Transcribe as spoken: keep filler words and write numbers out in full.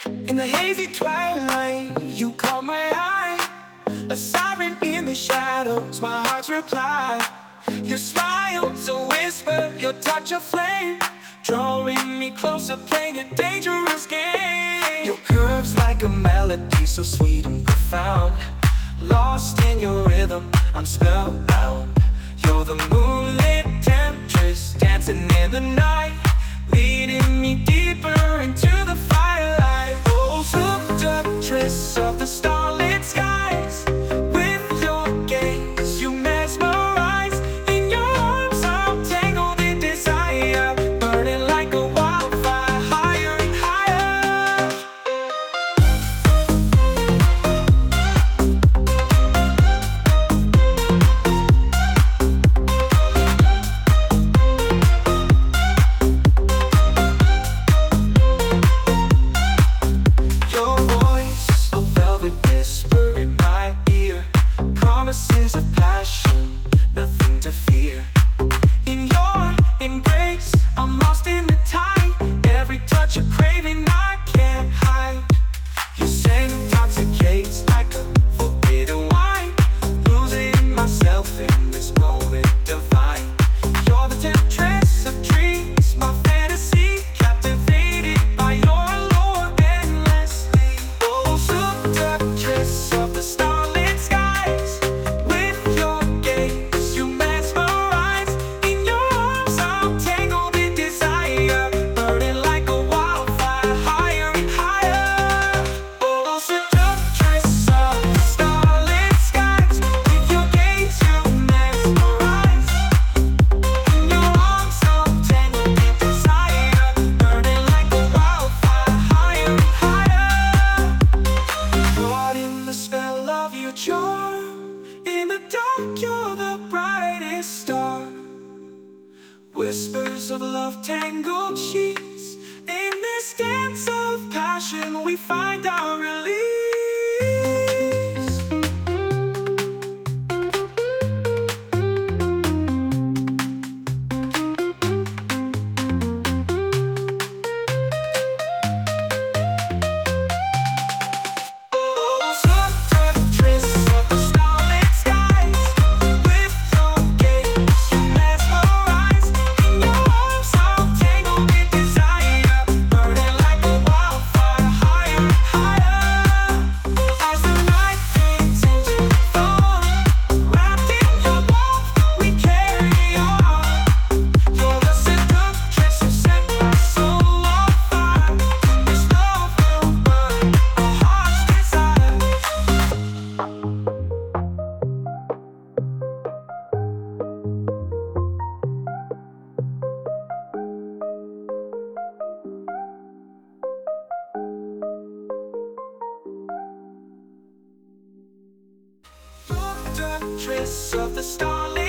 In the hazy twilight, you caught my eye. A siren in the shadows, my heart's reply. Your smile's a whisper, your touch a flame, drawing me closer, playing a dangerous game. Your curves like a melody, so sweet and profound. Lost in your rhythm, I'm spellbound. You're the moonlit temptress, dancing in the night, leading me deeper into the firelight. Oh, seductress of the starlit skies, with your gaze you mesmerize. In your arms I'm tangled in desire, burning like a wildfire, higher and higher. Your voice, a velvet whisper in my ear, promises of passion, nothing to fear. In your embrace, I'm lost in the tide. Every touch a craving I can't hide. Your scent intoxicates like a forbidden wine, losing myself in this moment divine. You're the temptress of dreams, my fantasy, captivated by your allure endlessly. Oh, seductress of the starlit skies, with your gaze you mesmerize. In your arms I'm tangled in desire, burning like a wildfire, higher and higher. Oh, seductress of the starlit skies, with your gaze you mesmerize. In your arms I'm tangled in desire, burning like a wildfire, higher and higher. Caught in the spell of your charm, in the dark you're the brightest star. Whispers of love, tangled sheets, in this dance of passion we find our release. Oh, seductress of the starlit skies, with your gaze you mesmerize. In your arms I'm tangled in desire, burning like a wildfire, higher and higher. As the night fades into dawn, wrapped in your warmth we carry on. You're the seductress who set my soul on fire. This love will burn our heart's desire. Seductress of the starlit